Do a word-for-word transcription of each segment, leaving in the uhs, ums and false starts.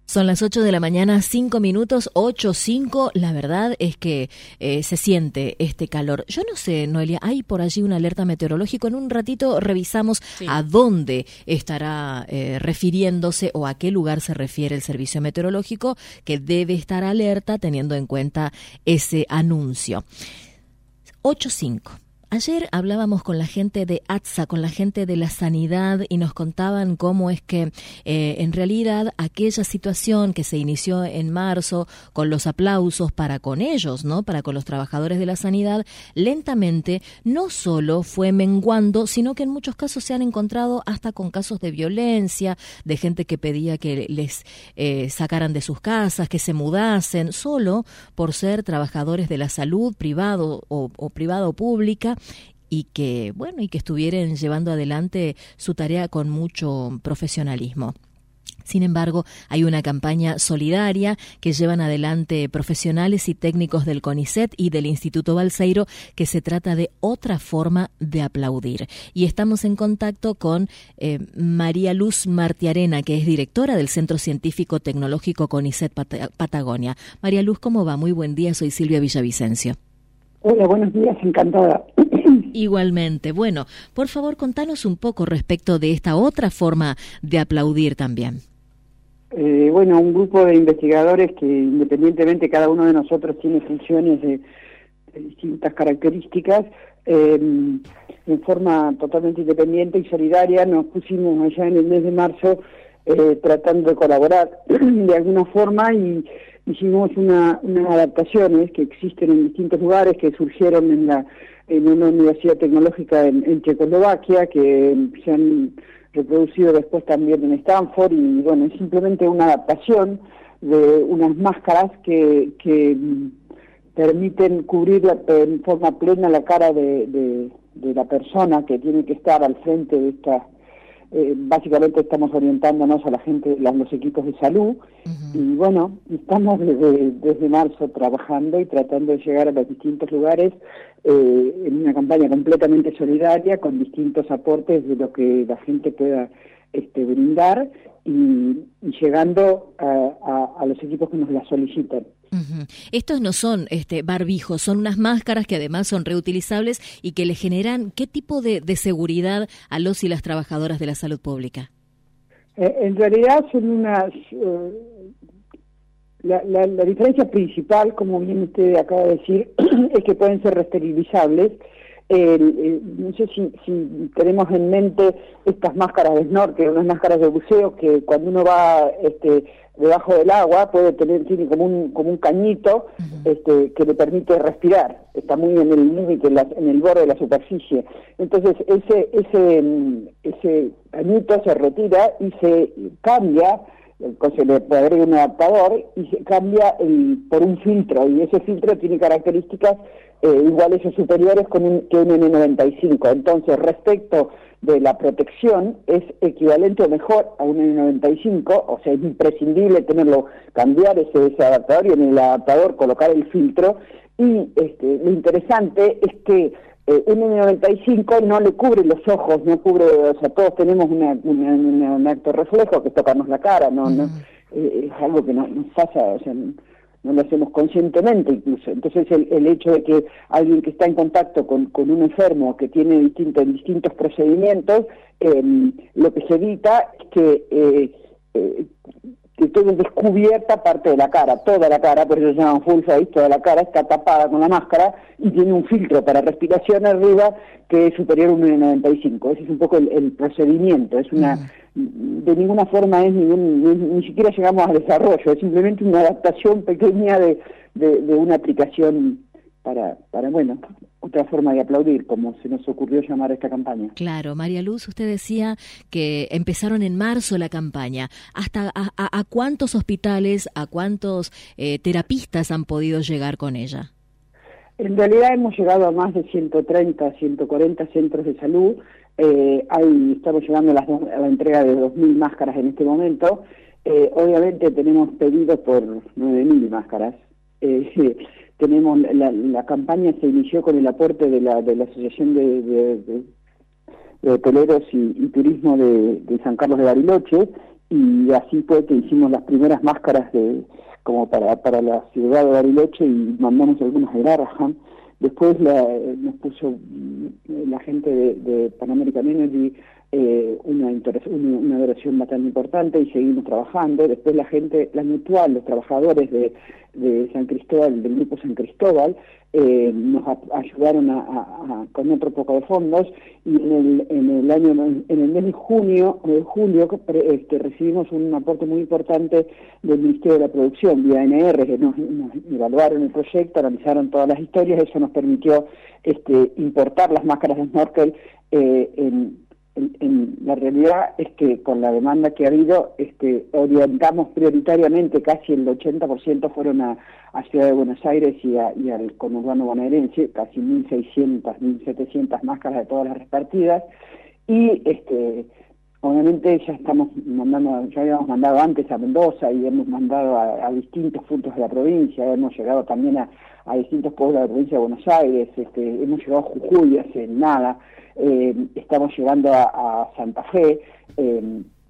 Son las ocho de la mañana, cinco minutos, ocho, cinco. La verdad es que eh, se siente este calor. Yo no sé, Noelia, hay por allí una alerta meteorológica. En un ratito revisamos sí. a dónde estará eh, refiriéndose o a qué lugar se refiere el servicio meteorológico que debe estar alerta teniendo en cuenta ese anuncio. ocho cinco. Ayer hablábamos con la gente de ATSA, con la gente de la sanidad, y nos contaban cómo es que eh, en realidad aquella situación que se inició en marzo con los aplausos para con ellos, ¿no? Para con los trabajadores de la sanidad, lentamente no solo fue menguando, sino que en muchos casos se han encontrado hasta con casos de violencia, de gente que pedía que les eh, sacaran de sus casas, que se mudasen, solo por ser trabajadores de la salud, privado o, o privada o pública, y que, bueno, y que estuvieran llevando adelante su tarea con mucho profesionalismo. Sin embargo, hay una campaña solidaria que llevan adelante profesionales y técnicos del CONICET y del Instituto Balseiro, que se trata de otra forma de aplaudir. Y estamos en contacto con eh, María Luz Martiarena, que es directora del Centro Científico Tecnológico CONICET Pat- Patagonia. María Luz, ¿cómo va? Muy buen día, soy Silvia Villavicencio. Hola, buenos días, encantada. Igualmente. Bueno, por favor, contanos un poco respecto de esta otra forma de aplaudir también. Eh, bueno, un grupo de investigadores que independientemente cada uno de nosotros tiene funciones de, de distintas características, eh, en forma totalmente independiente y solidaria nos pusimos allá en el mes de marzo eh, tratando de colaborar de alguna forma y hicimos una, unas adaptaciones que existen en distintos lugares, que surgieron en la en una universidad tecnológica en, en Checoslovaquia, que se han reproducido después también en Stanford, y bueno, es simplemente una adaptación de unas máscaras que, que permiten cubrir la, en forma plena la cara de, de, de la persona que tiene que estar al frente de esta. Eh, básicamente estamos orientándonos a la gente, a los equipos de salud, uh-huh. y bueno, estamos desde, desde marzo trabajando y tratando de llegar a los distintos lugares eh, en una campaña completamente solidaria, con distintos aportes de lo que la gente pueda este, brindar, y, y llegando a, a, a los equipos que nos la solicitan. Uh-huh. Estos no son este, barbijos, son unas máscaras que además son reutilizables y que le generan ¿qué tipo de, de seguridad a los y las trabajadoras de la salud pública? Eh, en realidad son unas... Eh, la, la, la diferencia principal, como bien usted acaba de decir, es que pueden ser reesterilizables. Eh, eh, no sé si, si tenemos en mente estas máscaras de snorkel, unas máscaras de buceo que cuando uno va este, debajo del agua puede tener, tiene como un como un cañito uh-huh. este, que le permite respirar, está muy en el límite, en, en el borde de la superficie. Entonces ese ese ese cañito se retira y se cambia, se le agrega un adaptador y se cambia el, por un filtro, y ese filtro tiene características eh, iguales o superiores con un, que un N noventa y cinco. Entonces, respecto de la protección, es equivalente o mejor a un N noventa y cinco, o sea, es imprescindible tenerlo, cambiar ese, ese adaptador y en el adaptador colocar el filtro. Y este, lo interesante es que Eh, un N noventa y cinco no le cubre los ojos, no cubre, o sea, todos tenemos una, una, una, un acto reflejo que es tocarnos la cara, no, uh-huh. no eh, es algo que no, nos pasa, o sea, no, no lo hacemos conscientemente incluso. Entonces el, el hecho de que alguien que está en contacto con, con un enfermo que tiene distintos, distintos procedimientos, eh, lo que se evita es que eh, eh, que quede descubierta parte de la cara, toda la cara, por eso se llama full face, toda la cara está tapada con la máscara y tiene un filtro para respiración arriba que es superior a un N noventa y cinco. Ese es un poco el, el procedimiento, es una mm. de ninguna forma es ningún, ni, ni siquiera llegamos al desarrollo, es simplemente una adaptación pequeña de, de, de una aplicación para, para, bueno, otra forma de aplaudir, como se nos ocurrió llamar esta campaña. Claro, María Luz, usted decía que empezaron en marzo la campaña. ¿Hasta a, a, a cuántos hospitales, a cuántos eh, terapistas han podido llegar con ella? En realidad hemos llegado a más de ciento treinta, ciento cuarenta centros de salud. Eh, hay, estamos llegando a la, a la entrega de dos mil máscaras en este momento. Eh, obviamente tenemos pedidos por nueve mil máscaras. Eh, tenemos la, la campaña se inició con el aporte de la, de la Asociación de, de, de, de Hoteleros y, y Turismo de, de San Carlos de Bariloche, y así fue que hicimos las primeras máscaras de como para para la ciudad de Bariloche y mandamos algunas de Garrahan. Después la, nos puso la gente de, de Pan American Energy eh, una, una, una versión bastante importante y seguimos trabajando. Después la gente, la Mutual, los trabajadores de, de San Cristóbal, del grupo San Cristóbal, eh, nos a, ayudaron a, a, a, con otro poco de fondos, y en el, en el año, en el mes de junio, de julio, este, recibimos un aporte muy importante del Ministerio de la Producción, vía N R, que nos, nos evaluaron el proyecto, analizaron todas las historias. Eso nos permitió este, importar las máscaras de snorkel. eh, en, en, en la realidad es que con la demanda que ha habido, este, orientamos prioritariamente, casi el ochenta por ciento fueron a, a Ciudad de Buenos Aires y, a, y al conurbano bonaerense, casi mil seiscientas, mil setecientas máscaras de todas las repartidas, y este obviamente ya estamos mandando, ya habíamos mandado antes a Mendoza y hemos mandado a, a distintos puntos de la provincia, hemos llegado también a, a distintos pueblos de la provincia de Buenos Aires, este, hemos llegado a Jujuy hace nada, eh, estamos llegando a, a Santa Fe, eh,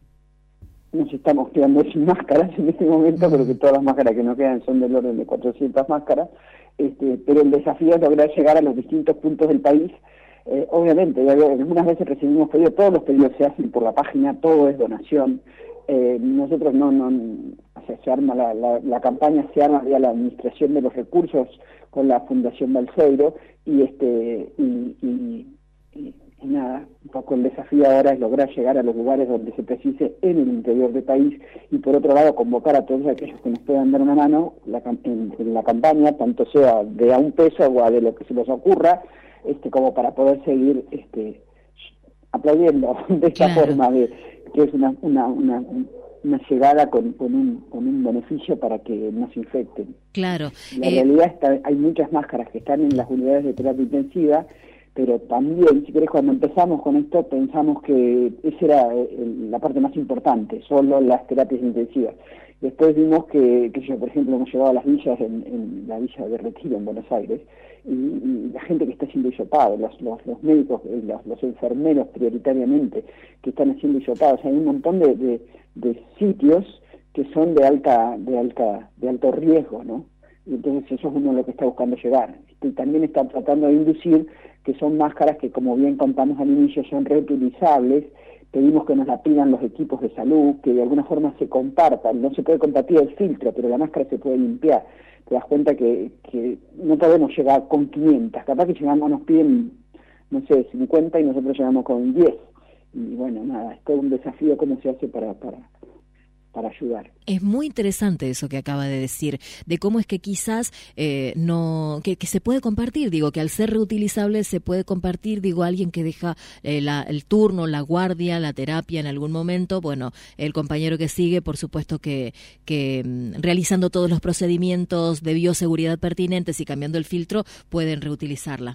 nos estamos quedando sin máscaras en este momento, pero que todas las máscaras que nos quedan son del orden de cuatrocientas máscaras, este, pero el desafío es lograr llegar a los distintos puntos del país. Eh, obviamente, algunas veces recibimos pedidos, todos los pedidos se hacen por la página, todo es donación. Eh, nosotros no, no, o sea, se arma la, la, la campaña, se arma ya la administración de los recursos con la Fundación Balseiro, y este y, y, y, y nada, un poco el desafío ahora es lograr llegar a los lugares donde se precise en el interior del país, y por otro lado convocar a todos aquellos que nos puedan dar una mano la, en, en la campaña, tanto sea de a un peso o a de lo que se les ocurra, este como para poder seguir este aplaudiendo de esta claro. forma, de que es una una una, una llegada con, con un con un beneficio para que no se infecten. Claro. La eh... realidad está, hay muchas máscaras que están en las unidades de terapia intensiva, pero también, si querés, cuando empezamos con esto pensamos que esa era el, la parte más importante, solo las terapias intensivas. Después vimos que, que yo, por ejemplo, hemos llegado a las villas, en, en la villa de Retiro, en Buenos Aires, y, y la gente que está haciendo hisopado, los, los, los médicos, los, los enfermeros prioritariamente, que están haciendo hisopados. Hay un montón de, de, de sitios que son de alta, de alta, de alto riesgo, ¿no? Y entonces eso es uno de lo que está buscando llegar. Y también está tratando de inducir que son máscaras que, como bien contamos al inicio, son reutilizables. Pedimos que nos la pidan los equipos de salud, que de alguna forma se compartan. No se puede compartir el filtro, pero la máscara se puede limpiar. Te das cuenta que, que no podemos llegar con quinientas. Capaz que llegamos, nos piden, no sé, cincuenta y nosotros llegamos con diez. Y bueno, nada, es todo un desafío cómo se hace para... para para ayudar. Es muy interesante eso que acaba de decir, de cómo es que quizás eh, no, que, que se puede compartir, digo, que al ser reutilizable se puede compartir, digo, alguien que deja eh, la, el turno, la guardia, la terapia en algún momento, bueno, el compañero que sigue, por supuesto que, que mm, realizando todos los procedimientos de bioseguridad pertinentes y cambiando el filtro, pueden reutilizarla.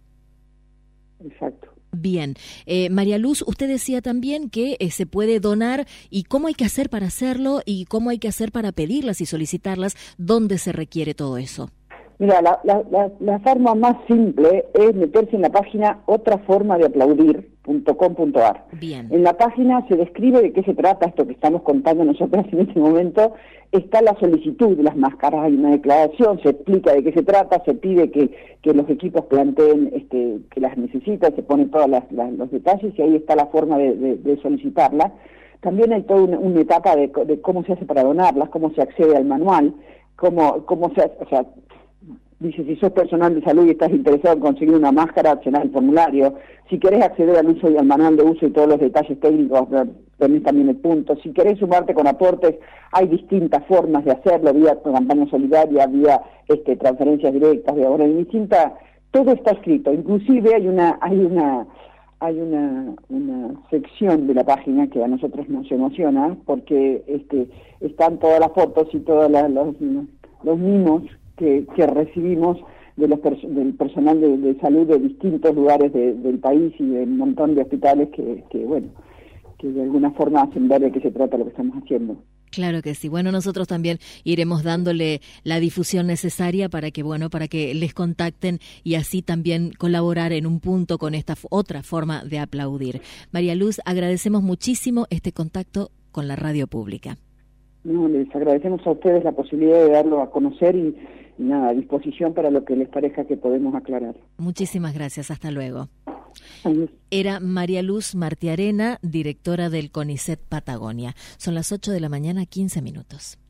Exacto. Bien, eh, María Luz, usted decía también que eh, se puede donar, y cómo hay que hacer para hacerlo y cómo hay que hacer para pedirlas y solicitarlas, ¿dónde se requiere todo eso? Mira, la, la, la, la forma más simple es meterse en la página otra forma de aplaudir punto com punto a r. Bien. En la página se describe de qué se trata esto que estamos contando nosotros en este momento. Está la solicitud de las máscaras, hay una declaración, se explica de qué se trata, se pide que, que los equipos planteen este, que las necesitan, se ponen todos los detalles y ahí está la forma de, de, de solicitarlas. También hay toda una, una etapa de, de cómo se hace para donarlas, cómo se accede al manual, cómo, cómo se hace, o sea, dice, si sos personal de salud y estás interesado en conseguir una máscara, llenar el formulario. Si querés acceder al uso y al manual de uso y todos los detalles técnicos, tenés también el punto. Si querés sumarte con aportes, hay distintas formas de hacerlo, vía campaña solidaria, vía este, transferencias directas, de ahora en distinta, todo está escrito. Inclusive hay una, hay una, hay una, una sección de la página que a nosotros nos emociona, porque este, están todas las fotos y todos los, los mimos Que, que recibimos de los pers del personal de, de salud de distintos lugares de, del país y de un montón de hospitales que, que, bueno, que de alguna forma hacen ver de qué se trata lo que estamos haciendo. Claro que sí. Bueno, nosotros también iremos dándole la difusión necesaria para que, bueno, para que les contacten y así también colaborar en un punto con esta otra forma de aplaudir. María Luz, agradecemos muchísimo este contacto con la radio pública. No, les agradecemos a ustedes la posibilidad de darlo a conocer y, y nada, a disposición para lo que les parezca que podemos aclarar. Muchísimas gracias, hasta luego. Adiós. Era María Luz Martiarena, directora del CONICET Patagonia. Son las ocho de la mañana, quince minutos.